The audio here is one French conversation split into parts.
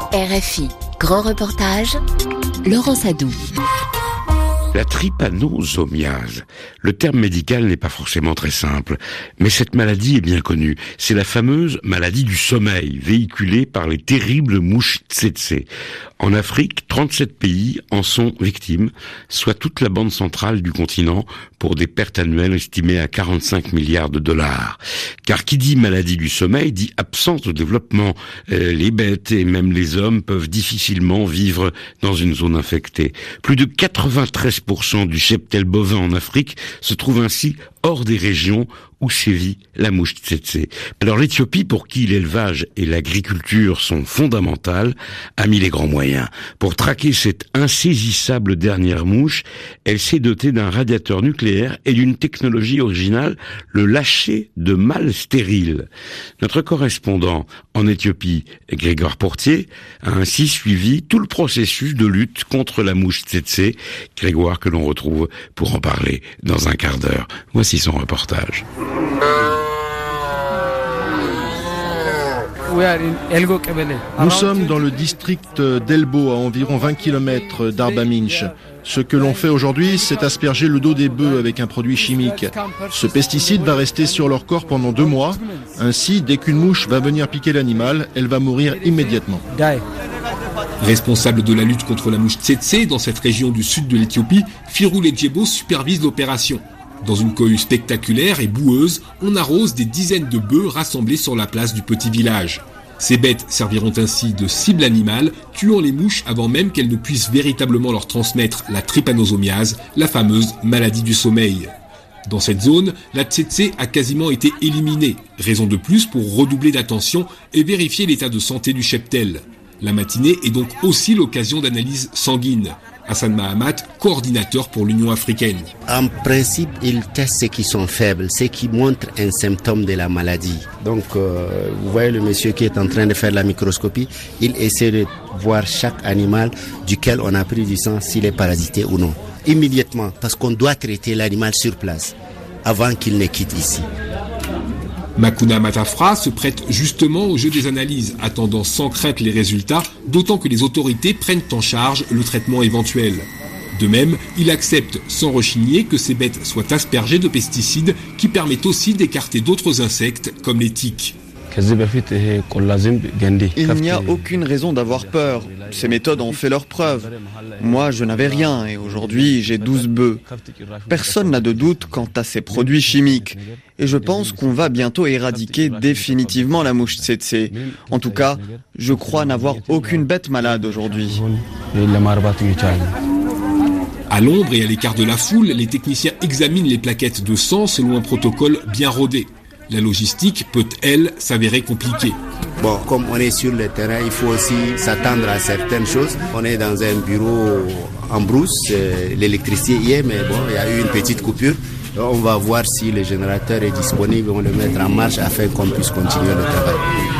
RFI, grand reportage, Laurent Sadou. La trypanosomiase. Le terme médical n'est pas forcément très simple, mais cette maladie est bien connue. C'est la fameuse maladie du sommeil, véhiculée par les terribles mouches tsetse. En Afrique, 37 pays en sont victimes, soit toute la bande centrale du continent, pour des pertes annuelles estimées à 45 milliards de dollars. Car qui dit maladie du sommeil dit absence de développement. Les bêtes et même les hommes peuvent difficilement vivre dans une zone infectée. Plus de 93% du cheptel bovin en Afrique se trouve ainsi hors des régions où sévit la mouche tsetse. Alors l'Éthiopie, pour qui l'élevage et l'agriculture sont fondamentales, a mis les grands moyens. Pour traquer cette insaisissable dernière mouche, elle s'est dotée d'un radiateur nucléaire et d'une technologie originale, le lâcher de mâles stériles. Notre correspondant en Éthiopie, Grégoire Portier, a ainsi suivi tout le processus de lutte contre la mouche tsetse. Grégoire que l'on retrouve pour en parler dans un quart d'heure. Voici son reportage. Nous sommes dans le district d'Elbo, à environ 20 km d'Arba Minch. Ce que l'on fait aujourd'hui, c'est asperger le dos des bœufs avec un produit chimique. Ce pesticide va rester sur leur corps pendant 2 mois. Ainsi, dès qu'une mouche va venir piquer l'animal, elle va mourir immédiatement. Responsable de la lutte contre la mouche tsetse dans cette région du sud de l'Éthiopie, Firou Ledjebo supervise l'opération. Dans une cohue spectaculaire et boueuse, on arrose des dizaines de bœufs rassemblés sur la place du petit village. Ces bêtes serviront ainsi de cible animale, tuant les mouches avant même qu'elles ne puissent véritablement leur transmettre la trypanosomiase, la fameuse maladie du sommeil. Dans cette zone, la tsetse a quasiment été éliminée, raison de plus pour redoubler d'attention et vérifier l'état de santé du cheptel. La matinée est donc aussi l'occasion d'analyses sanguines. Hassan Mahamat, coordinateur pour l'Union africaine. En principe, ils testent ceux qui sont faibles, ceux qui montrent un symptôme de la maladie. Donc, vous voyez le monsieur qui est en train de faire la microscopie, il essaie de voir chaque animal duquel on a pris du sang, s'il est parasité ou non. Immédiatement, parce qu'on doit traiter l'animal sur place, avant qu'il ne quitte ici. Makuna Matafra se prête justement au jeu des analyses, attendant sans crainte les résultats, d'autant que les autorités prennent en charge le traitement éventuel. De même, il accepte sans rechigner que ces bêtes soient aspergées de pesticides qui permettent aussi d'écarter d'autres insectes comme les tiques. Il n'y a aucune raison d'avoir peur. Ces méthodes ont fait leurs preuves. Moi, je n'avais rien et aujourd'hui, j'ai 12 bœufs. Personne n'a de doute quant à ces produits chimiques. Et je pense qu'on va bientôt éradiquer définitivement la mouche tsetse. En tout cas, je crois n'avoir aucune bête malade aujourd'hui. À l'ombre et à l'écart de la foule, les techniciens examinent les plaquettes de sang selon un protocole bien rodé. La logistique peut, elle, s'avérer compliquée. Bon, comme on est sur le terrain, il faut aussi s'attendre à certaines choses. On est dans un bureau en brousse, l'électricité y est, mais bon, il y a eu une petite coupure. On va voir si le générateur est disponible, on va le mettre en marche afin qu'on puisse continuer le travail.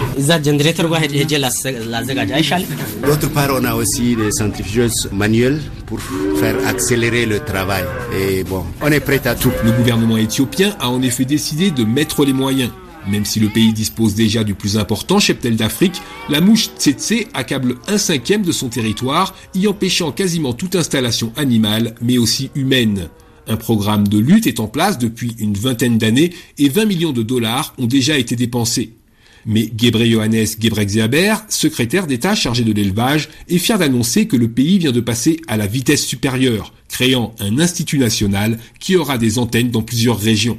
D'autre part, on a aussi des centrifugeuses manuelles pour faire accélérer le travail. Et bon, on est prêt à tout. Le gouvernement éthiopien a en effet décidé de mettre les moyens. Même si le pays dispose déjà du plus important cheptel d'Afrique, la mouche tsetse accable 1/5 de son territoire, y empêchant quasiment toute installation animale, mais aussi humaine. Un programme de lutte est en place depuis une vingtaine d'années et 20 millions de dollars ont déjà été dépensés. Mais Gebre Yohannes Gebrexiaber, secrétaire d'État chargé de l'élevage, est fier d'annoncer que le pays vient de passer à la vitesse supérieure, créant un institut national qui aura des antennes dans plusieurs régions.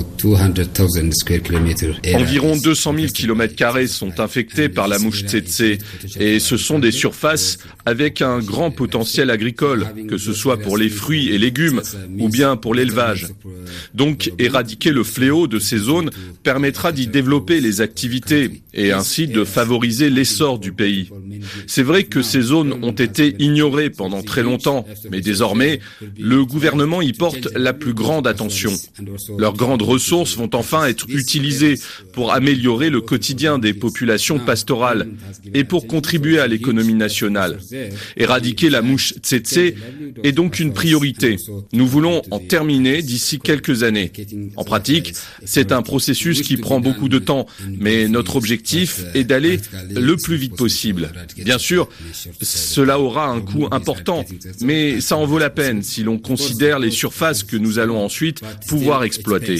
Environ 200 000 km² sont infectés par la mouche tsetse et ce sont des surfaces avec un grand potentiel agricole, que ce soit pour les fruits et légumes ou bien pour l'élevage. Donc, éradiquer le fléau de ces zones permettra d'y développer les activités et ainsi de favoriser l'essor du pays. C'est vrai que ces zones ont été ignorées pendant très longtemps, mais désormais, le gouvernement y porte la plus grande attention. Leurs grandes ressources vont enfin être utilisées pour améliorer le quotidien des populations pastorales et pour contribuer à l'économie nationale. Éradiquer la mouche tsetse est donc une priorité. Nous voulons en terminer d'ici quelques années. En pratique, c'est un processus qui prend beaucoup de temps, mais notre objectif l'objectif est d'aller le plus vite possible. Bien sûr, cela aura un coût important, mais ça en vaut la peine si l'on considère les surfaces que nous allons ensuite pouvoir exploiter.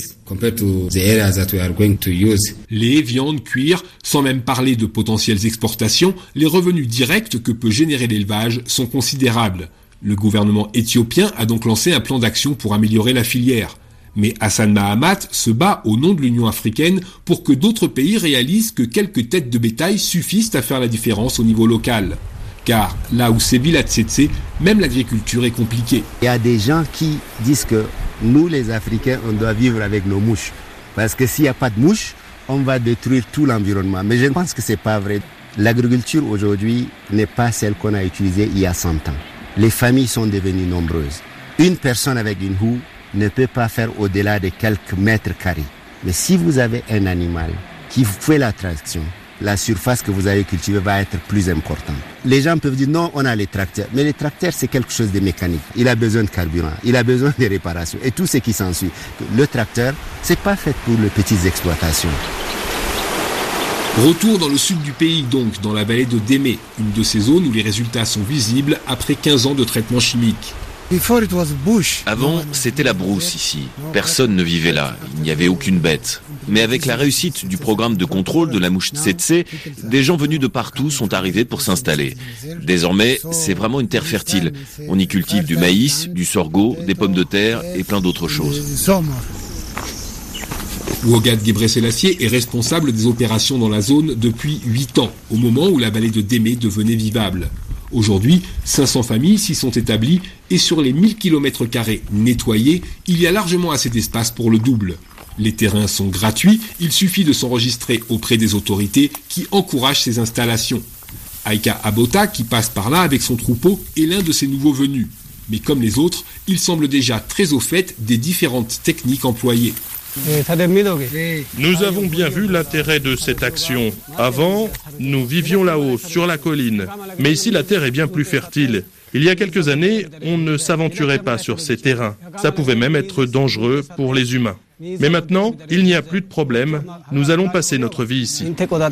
Lait, viande, cuir, sans même parler de potentielles exportations, les revenus directs que peut générer l'élevage sont considérables. Le gouvernement éthiopien a donc lancé un plan d'action pour améliorer la filière. Mais Hassan Mahamat se bat au nom de l'Union africaine pour que d'autres pays réalisent que quelques têtes de bétail suffisent à faire la différence au niveau local. Car là où sévit la tsetse, même l'agriculture est compliquée. Il y a des gens qui disent que nous, les Africains, on doit vivre avec nos mouches. Parce que s'il n'y a pas de mouches, on va détruire tout l'environnement. Mais je pense que ce n'est pas vrai. L'agriculture aujourd'hui n'est pas celle qu'on a utilisée il y a 100 ans. Les familles sont devenues nombreuses. Une personne avec une houe ne peut pas faire au-delà de quelques mètres carrés. Mais si vous avez un animal qui fait la traction, la surface que vous avez cultivée va être plus importante. Les gens peuvent dire non, on a les tracteurs. Mais les tracteurs, c'est quelque chose de mécanique. Il a besoin de carburant, il a besoin de réparations et tout ce qui s'ensuit. Le tracteur, c'est pas fait pour les petites exploitations. Retour dans le sud du pays donc, dans la vallée de Démé, une de ces zones où les résultats sont visibles après 15 ans de traitement chimique. Avant, c'était la brousse ici. Personne ne vivait là. Il n'y avait aucune bête. Mais avec la réussite du programme de contrôle de la mouche tsetse, des gens venus de partout sont arrivés pour s'installer. Désormais, c'est vraiment une terre fertile. On y cultive du maïs, du sorgho, des pommes de terre et plein d'autres choses. Wogad Gebrselassie est responsable des opérations dans la zone depuis 8 ans, au moment où la vallée de Démé devenait vivable. Aujourd'hui, 500 familles s'y sont établies et sur les 1000 km² nettoyés, il y a largement assez d'espace pour le double. Les terrains sont gratuits, il suffit de s'enregistrer auprès des autorités qui encouragent ces installations. Aïka Abota, qui passe par là avec son troupeau, est l'un de ces nouveaux venus. Mais comme les autres, il semble déjà très au fait des différentes techniques employées. Nous avons bien vu l'intérêt de cette action. Avant, nous vivions là-haut, sur la colline. Mais ici, la terre est bien plus fertile. Il y a quelques années, on ne s'aventurait pas sur ces terrains. Ça pouvait même être dangereux pour les humains. Mais maintenant, il n'y a plus de problème. Nous allons passer notre vie ici.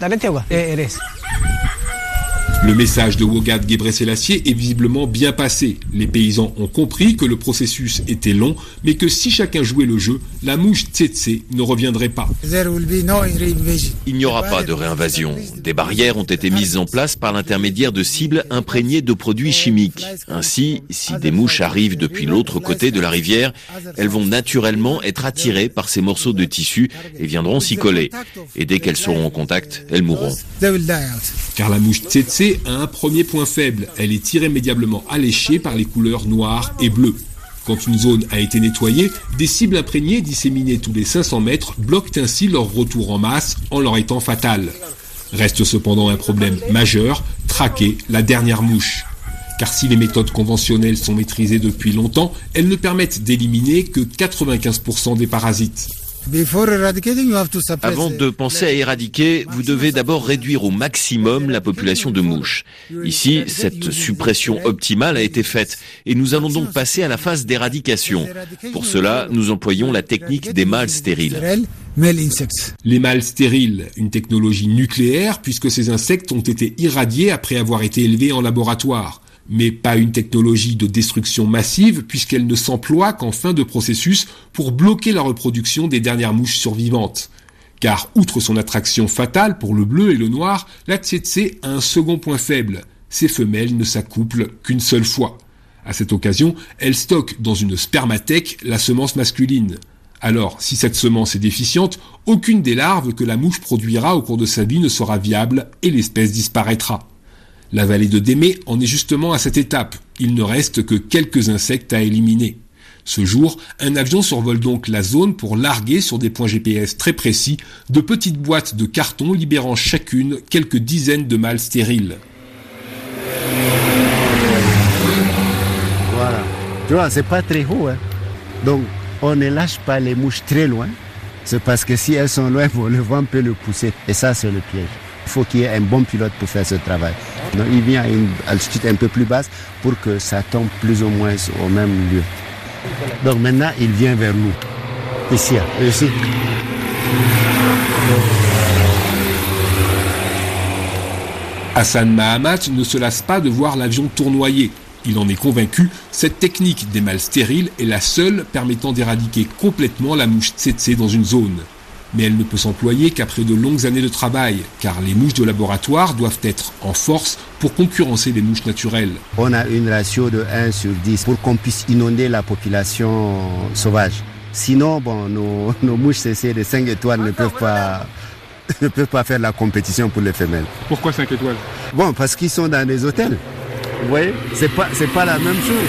Le message de Wogad Gebrselassie est visiblement bien passé. Les paysans ont compris que le processus était long, mais que si chacun jouait le jeu, la mouche tsetse ne reviendrait pas. Il n'y aura pas de réinvasion. Des barrières ont été mises en place par l'intermédiaire de cibles imprégnées de produits chimiques. Ainsi, si des mouches arrivent depuis l'autre côté de la rivière, elles vont naturellement être attirées par ces morceaux de tissu et viendront s'y coller. Et dès qu'elles seront en contact, elles mourront. Car la mouche tsetse a un premier point faible, elle est irrémédiablement alléchée par les couleurs noires et bleues. Quand une zone a été nettoyée, des cibles imprégnées disséminées tous les 500 mètres bloquent ainsi leur retour en masse en leur étant fatales. Reste cependant un problème majeur, traquer la dernière mouche. Car si les méthodes conventionnelles sont maîtrisées depuis longtemps, elles ne permettent d'éliminer que 95% des parasites. Avant de penser à éradiquer, vous devez d'abord réduire au maximum la population de mouches. Ici, cette suppression optimale a été faite et nous allons donc passer à la phase d'éradication. Pour cela, nous employons la technique des mâles stériles. Les mâles stériles, une technologie nucléaire puisque ces insectes ont été irradiés après avoir été élevés en laboratoire. Mais pas une technologie de destruction massive puisqu'elle ne s'emploie qu'en fin de processus pour bloquer la reproduction des dernières mouches survivantes. Car outre son attraction fatale pour le bleu et le noir, la tsetse a un second point faible. Ses femelles ne s'accouplent qu'une seule fois. À cette occasion, elle stocke dans une spermathèque la semence masculine. Alors, si cette semence est déficiente, aucune des larves que la mouche produira au cours de sa vie ne sera viable et l'espèce disparaîtra. La vallée de Démé en est justement à cette étape. Il ne reste que quelques insectes à éliminer. Ce jour, un avion survole donc la zone pour larguer sur des points GPS très précis de petites boîtes de carton libérant chacune quelques dizaines de mâles stériles. Voilà. Tu vois, c'est pas très haut, hein. Donc, on ne lâche pas les mouches très loin. C'est parce que si elles sont loin, le vent peut le pousser. Et ça, c'est le piège. Il faut qu'il y ait un bon pilote pour faire ce travail. Donc, il vient à une altitude un peu plus basse pour que ça tombe plus ou moins au même lieu. Donc maintenant, il vient vers nous. Ici. Hassan Mahamat ne se lasse pas de voir l'avion tournoyer. Il en est convaincu, cette technique des mâles stériles est la seule permettant d'éradiquer complètement la mouche tsetse dans une zone. Mais elle ne peut s'employer qu'après de longues années de travail, car les mouches de laboratoire doivent être en force pour concurrencer les mouches naturelles. On a une ratio de 1/10 pour qu'on puisse inonder la population sauvage. Sinon, nos mouches tsetse de 5 étoiles ne peuvent pas faire la compétition pour les femelles. Pourquoi 5 étoiles? Parce qu'ils sont dans des hôtels. Vous voyez, c'est pas la même chose.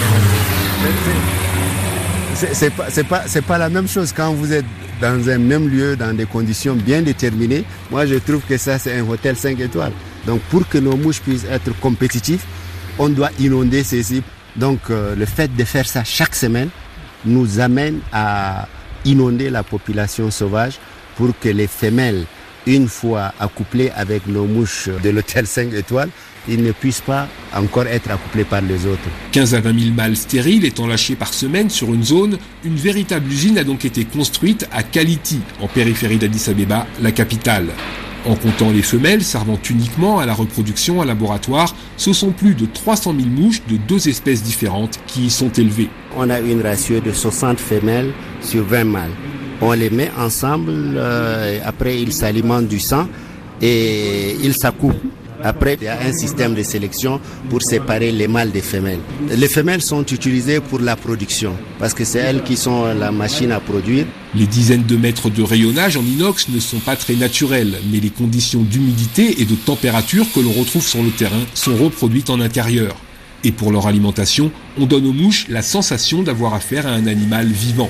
C'est pas la même chose quand vous êtes dans un même lieu, dans des conditions bien déterminées. Moi, je trouve que ça, c'est un hôtel 5 étoiles. Donc, pour que nos mouches puissent être compétitifs, on doit inonder ces cibles. Donc, le fait de faire ça chaque semaine nous amène à inonder la population sauvage pour que les femelles, une fois accouplées avec nos mouches de l'hôtel 5 étoiles, ils ne puissent pas encore être accouplés par les autres. 15 à 20 000 mâles stériles étant lâchés par semaine sur une zone, une véritable usine a donc été construite à Kality, en périphérie d'Addis Abeba, la capitale. En comptant les femelles servant uniquement à la reproduction en laboratoire, ce sont plus de 300 000 mouches de 2 espèces différentes qui y sont élevées. On a une ratio de 60 femelles sur 20 mâles. On les met ensemble, après ils s'alimentent du sang et ils s'accouplent. Après, il y a un système de sélection pour séparer les mâles des femelles. Les femelles sont utilisées pour la production, parce que c'est elles qui sont la machine à produire. Les dizaines de mètres de rayonnage en inox ne sont pas très naturels, mais les conditions d'humidité et de température que l'on retrouve sur le terrain sont reproduites en intérieur. Et pour leur alimentation, on donne aux mouches la sensation d'avoir affaire à un animal vivant.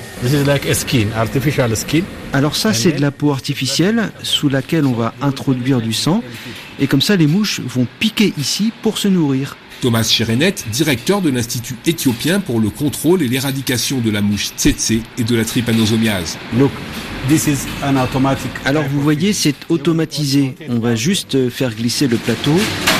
Alors ça, c'est de la peau artificielle sous laquelle on va introduire du sang. Et comme ça, les mouches vont piquer ici pour se nourrir. Thomas Sherenet, directeur de l'Institut éthiopien pour le contrôle et l'éradication de la mouche tsetse et de la trypanosomiase. Alors vous voyez, c'est automatisé. On va juste faire glisser le plateau.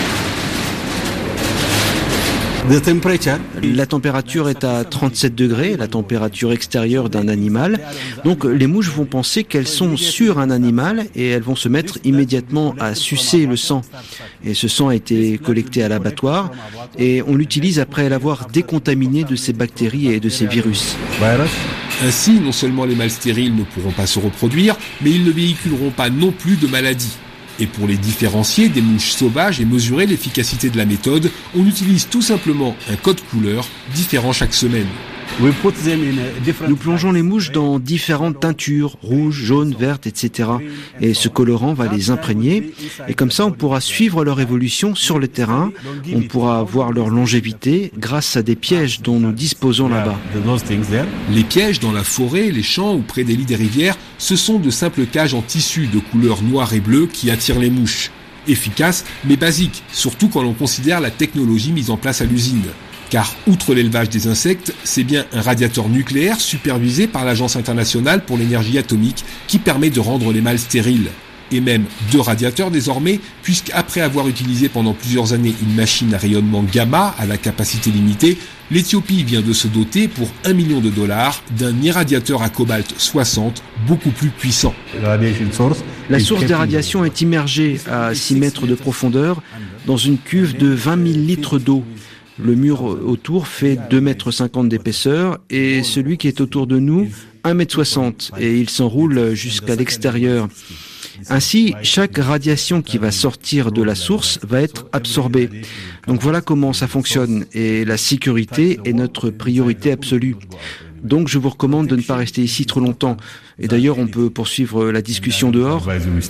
La température est à 37 degrés, la température extérieure d'un animal. Donc les mouches vont penser qu'elles sont sur un animal et elles vont se mettre immédiatement à sucer le sang. Et ce sang a été collecté à l'abattoir et on l'utilise après l'avoir décontaminé de ces bactéries et de ces virus. Ainsi, non seulement les mâles stériles ne pourront pas se reproduire, mais ils ne véhiculeront pas non plus de maladies. Et pour les différencier des mouches sauvages et mesurer l'efficacité de la méthode, on utilise tout simplement un code couleur différent chaque semaine. Nous plongeons les mouches dans différentes teintures, rouges, jaunes, vertes, etc. Et ce colorant va les imprégner. Et comme ça, on pourra suivre leur évolution sur le terrain. On pourra voir leur longévité grâce à des pièges dont nous disposons là-bas. Les pièges dans la forêt, les champs ou près des lits des rivières, ce sont de simples cages en tissu de couleur noire et bleue qui attirent les mouches. Efficace, mais basique, surtout quand l'on considère la technologie mise en place à l'usine. Car, outre l'élevage des insectes, c'est bien un radiateur nucléaire supervisé par l'Agence internationale pour l'énergie atomique qui permet de rendre les mâles stériles. Et même 2 radiateurs désormais, puisqu'après avoir utilisé pendant plusieurs années une machine à rayonnement gamma à la capacité limitée, l'Éthiopie vient de se doter pour $1 million d'un irradiateur à cobalt 60 beaucoup plus puissant. La source des radiations est immergée à 6 mètres de profondeur dans une cuve de 20 000 litres d'eau. Le mur autour fait 2,50 m d'épaisseur et celui qui est autour de nous, 1,60 m et il s'enroule jusqu'à l'extérieur. Ainsi, chaque radiation qui va sortir de la source va être absorbée. Donc voilà comment ça fonctionne et la sécurité est notre priorité absolue. Donc je vous recommande de ne pas rester ici trop longtemps. Et d'ailleurs, on peut poursuivre la discussion dehors.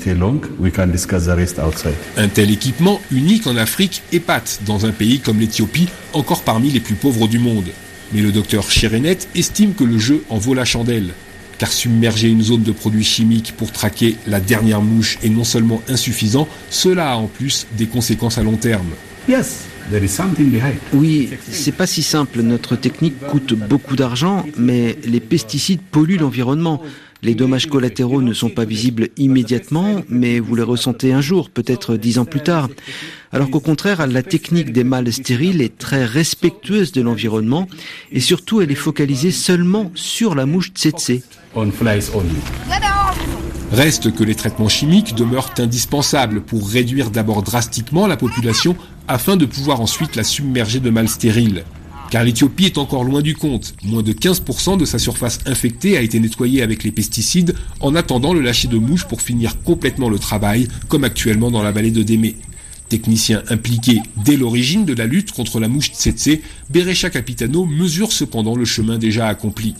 Un tel équipement, unique en Afrique, épate dans un pays comme l'Éthiopie, encore parmi les plus pauvres du monde. Mais le docteur Sherenet estime que le jeu en vaut la chandelle. Car submerger une zone de produits chimiques pour traquer la dernière mouche est non seulement insuffisant, cela a en plus des conséquences à long terme. Oui, c'est pas si simple. Notre technique coûte beaucoup d'argent, mais les pesticides polluent l'environnement. Les dommages collatéraux ne sont pas visibles immédiatement, mais vous les ressentez un jour, peut-être 10 ans plus tard. Alors qu'au contraire, la technique des mâles stériles est très respectueuse de l'environnement et surtout elle est focalisée seulement sur la mouche tsetse. Reste que les traitements chimiques demeurent indispensables pour réduire d'abord drastiquement la population afin de pouvoir ensuite la submerger de mâles stériles. Car l'Éthiopie est encore loin du compte. Moins de 15% de sa surface infectée a été nettoyée avec les pesticides en attendant le lâcher de mouches pour finir complètement le travail, comme actuellement dans la vallée de Démé. Technicien impliqué dès l'origine de la lutte contre la mouche tsetse, Berecha Capitano mesure cependant le chemin déjà accompli.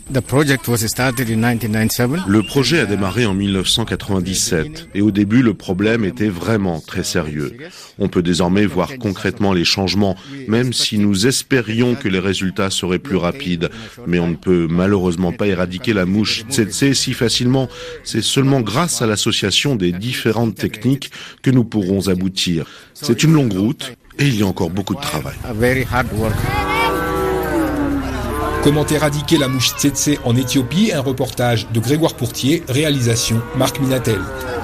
Le projet a démarré en 1997 et au début le problème était vraiment très sérieux. On peut désormais voir concrètement les changements, même si nous espérions que les résultats seraient plus rapides. Mais on ne peut malheureusement pas éradiquer la mouche tsetse si facilement. C'est seulement grâce à l'association des différentes techniques que nous pourrons aboutir. C'est une longue route et il y a encore beaucoup de travail. Comment éradiquer la mouche tsetse en Éthiopie? Un reportage de Grégoire Pourtier, réalisation Marc Minatel.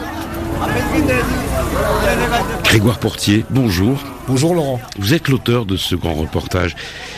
Grégoire Pourtier, bonjour. Bonjour Laurent. Vous êtes l'auteur de ce grand reportage.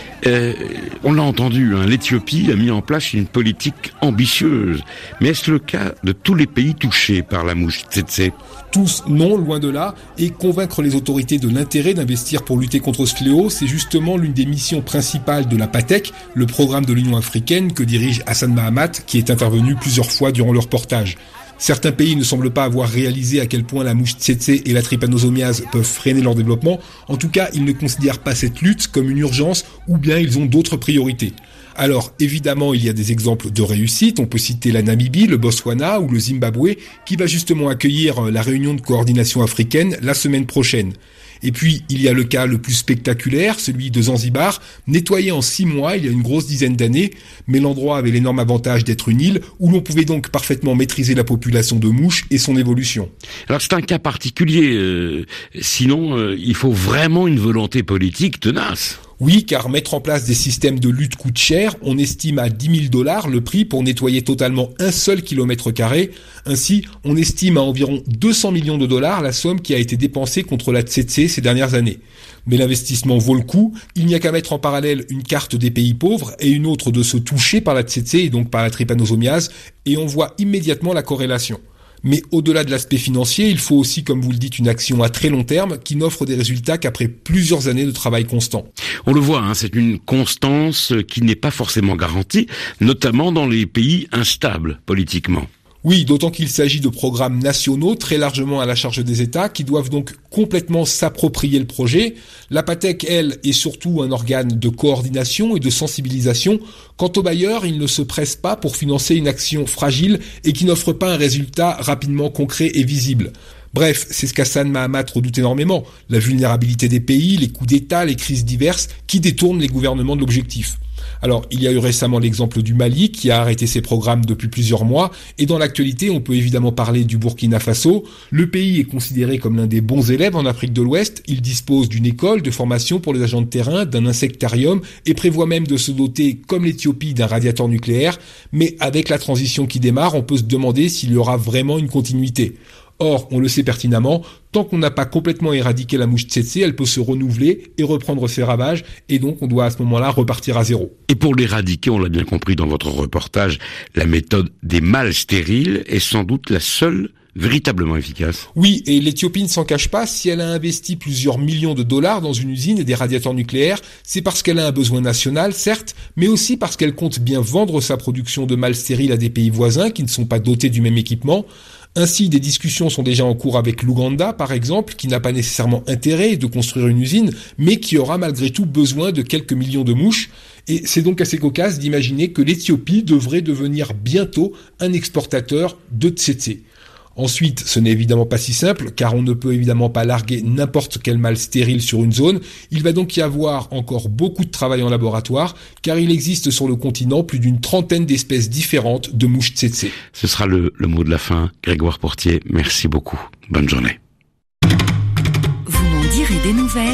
On l'a entendu, l'Éthiopie a mis en place une politique ambitieuse. Mais est-ce le cas de tous les pays touchés par la mouche tsetse? Tous, non, loin de là. Et convaincre les autorités de l'intérêt d'investir pour lutter contre ce fléau, c'est justement l'une des missions principales de la PATEC, le programme de l'Union africaine que dirige Hassan Mahamat, qui est intervenu plusieurs fois durant le reportage. Certains pays ne semblent pas avoir réalisé à quel point la mouche tsetse et la trypanosomiase peuvent freiner leur développement. En tout cas, ils ne considèrent pas cette lutte comme une urgence ou bien ils ont d'autres priorités. Alors, évidemment, il y a des exemples de réussite. On peut citer la Namibie, le Botswana ou le Zimbabwe qui va justement accueillir la réunion de coordination africaine la semaine prochaine. Et puis, il y a le cas le plus spectaculaire, celui de Zanzibar, nettoyé en 6 mois il y a une grosse dizaine d'années, mais l'endroit avait l'énorme avantage d'être une île où l'on pouvait donc parfaitement maîtriser la population de mouches et son évolution. Alors c'est un cas particulier, sinon il faut vraiment une volonté politique tenace. Oui, car mettre en place des systèmes de lutte coûte cher. On estime à $10 000 le prix pour nettoyer totalement un seul kilomètre carré. Ainsi, on estime à environ $200 millions la somme qui a été dépensée contre la tsetse ces dernières années. Mais l'investissement vaut le coup. Il n'y a qu'à mettre en parallèle une carte des pays pauvres et une autre de ceux touchés par la tsetse et donc par la trypanosomiase, et on voit immédiatement la corrélation. Mais au-delà de l'aspect financier, il faut aussi, comme vous le dites, une action à très long terme qui n'offre des résultats qu'après plusieurs années de travail constant. On le voit, c'est une constance qui n'est pas forcément garantie, notamment dans les pays instables politiquement. Oui, d'autant qu'il s'agit de programmes nationaux très largement à la charge des États qui doivent donc complètement s'approprier le projet. La PATEC, elle, est surtout un organe de coordination et de sensibilisation. Quant aux bailleurs, ils ne se pressent pas pour financer une action fragile et qui n'offre pas un résultat rapidement concret et visible. Bref, c'est ce qu'Hassan Mahamat redoute énormément, la vulnérabilité des pays, les coups d'État, les crises diverses qui détournent les gouvernements de l'objectif. Alors, il y a eu récemment l'exemple du Mali qui a arrêté ses programmes depuis plusieurs mois, et dans l'actualité, on peut évidemment parler du Burkina Faso. Le pays est considéré comme l'un des bons élèves en Afrique de l'Ouest. Il dispose d'une école de formation pour les agents de terrain, d'un insectarium, et prévoit même de se doter, comme l'Éthiopie, d'un radiateur nucléaire. Mais avec la transition qui démarre, on peut se demander s'il y aura vraiment une continuité. Or, on le sait pertinemment, tant qu'on n'a pas complètement éradiqué la mouche tsetse, elle peut se renouveler et reprendre ses ravages, et donc on doit à ce moment-là repartir à zéro. Et pour l'éradiquer, on l'a bien compris dans votre reportage, la méthode des mâles stériles est sans doute la seule véritablement efficace. Oui, et l'Éthiopie ne s'en cache pas, si elle a investi plusieurs millions de dollars dans une usine et des radiateurs nucléaires, c'est parce qu'elle a un besoin national, certes, mais aussi parce qu'elle compte bien vendre sa production de mâles stériles à des pays voisins qui ne sont pas dotés du même équipement. Ainsi, des discussions sont déjà en cours avec l'Ouganda, par exemple, qui n'a pas nécessairement intérêt de construire une usine, mais qui aura malgré tout besoin de quelques millions de mouches. Et c'est donc assez cocasse d'imaginer que l'Éthiopie devrait devenir bientôt un exportateur de tsetse. Ensuite, ce n'est évidemment pas si simple, car on ne peut évidemment pas larguer n'importe quel mâle stérile sur une zone. Il va donc y avoir encore beaucoup de travail en laboratoire, car il existe sur le continent plus d'une trentaine d'espèces différentes de mouches tsetse. Ce sera le mot de la fin. Grégoire Pourtier, merci beaucoup. Bonne journée. Vous m'en direz des nouvelles.